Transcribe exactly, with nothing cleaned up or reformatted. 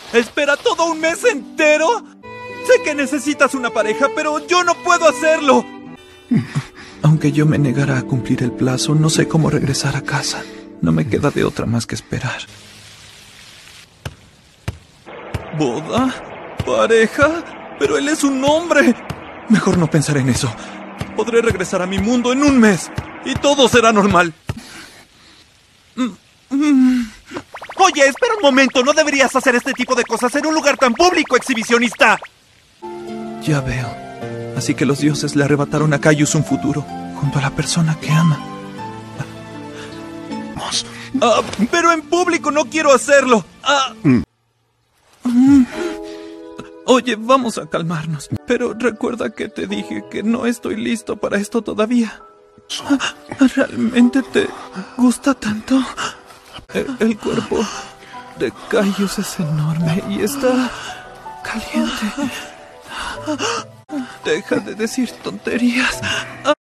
¿Espera todo un mes entero? Sé que necesitas una pareja, pero yo no puedo hacerlo. Aunque yo me negara a cumplir el plazo, no sé cómo regresar a casa. No me queda de otra más que esperar. ¿Boda? ¿Pareja? Pero él es un hombre. Mejor no pensar en eso. Podré regresar a mi mundo en un mes y todo será normal. Oye, espera un momento. No deberías hacer este tipo de cosas en un lugar tan público, exhibicionista. Ya veo. Así que los dioses le arrebataron a Caius un futuro, junto a la persona que ama. Ah, pero en público no quiero hacerlo. Ah. Mm. Oye, vamos a calmarnos. Pero recuerda que te dije que no estoy listo para esto todavía. ¿Realmente te gusta tanto? El, el cuerpo de Caius es enorme y está caliente. Deja de decir tonterías.